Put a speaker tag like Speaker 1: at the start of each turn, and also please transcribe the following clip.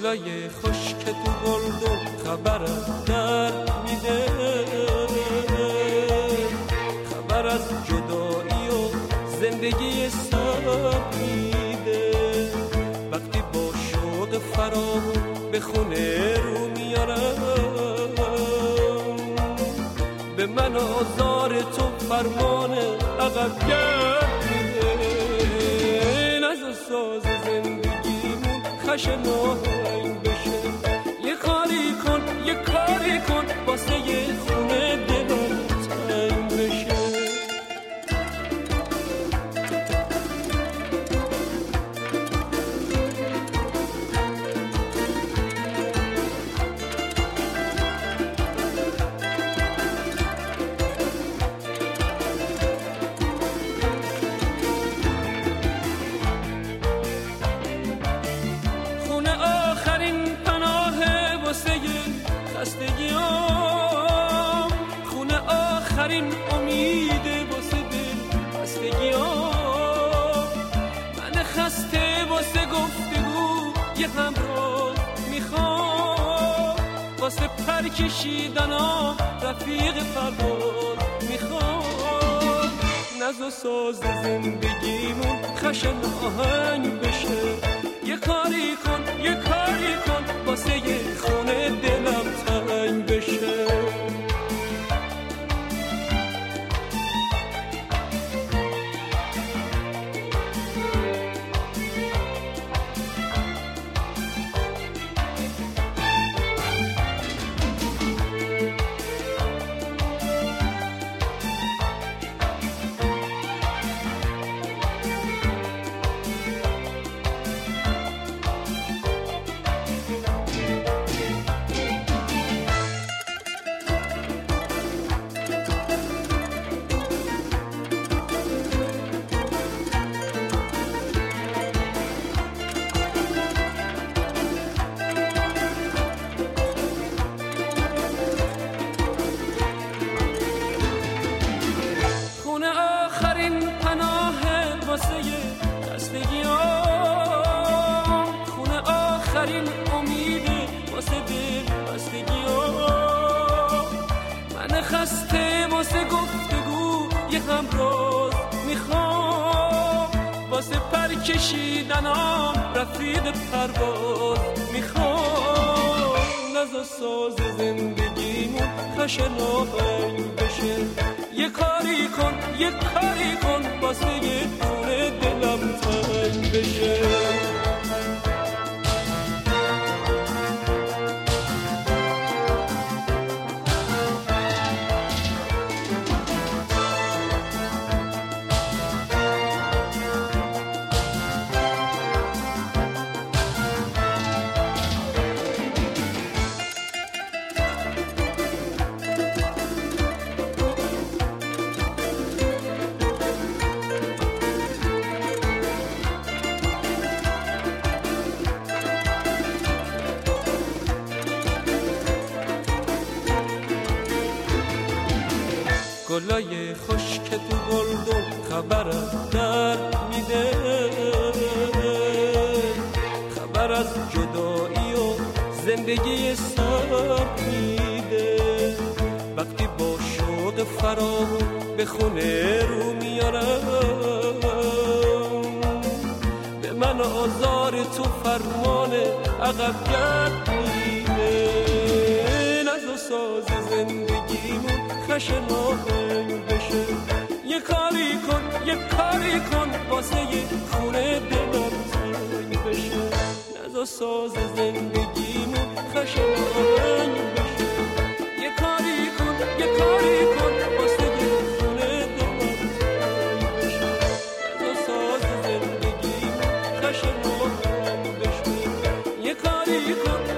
Speaker 1: گلای خشک تو گلدون خبرم در میده، خبر از جدایی و زندگی سر میده. وقتی با شوق فراغون به خونه رو میارم، به من آزار تو فرمان عقب گرد میده. نزد ساز زندگیمون خشن آهنگ بشه، یه کاری کن یه کاری کن واسه یه خونه دلم تنگ بشه. خستگیام خونه آخرین امیده واسه دل خستگیام. من خسته واسه گفتگو یه همراه میخوام، واسه پر کشیدنام رفیق پرواز میخوام. نز و ساز زندگیمون خشن آهنگ بشه، یه کاری کن یه کاری کن واسه یه خونه دلم تنگ بشه. خونه آخرین امیده واسه دل خستگیام. من خسته واسه گفتگو یه همراز میخوام، واسه پر کشیدنام رفیق پرواز میخوام. نزد ساز زندگیمون خشن آهنگ بشه، یه کاری کن یه کاری کن واسه یه خونه دلم تنگ بشه. گلای خشک تو گلدون خبرم در میده، خبر از جدایی و زندگی سر میده. وقتی با شوق فراغون به خونه رو میارم، به من آزار تو فرمان عقب گرد میده. نزد ساز زندگیمون خشن آهنگ بشه، یه کاری کن یه کاری کن واسه یه خونه دلم تنگ بشه. نزد ساز زندگیمون خشن آهنگ بشه، یه کاری کن یه کاری کن واسه یه خونه دلم تنگ بشه. نزد ساز زندگیمون خشن آهنگ بشه، یه کاری کن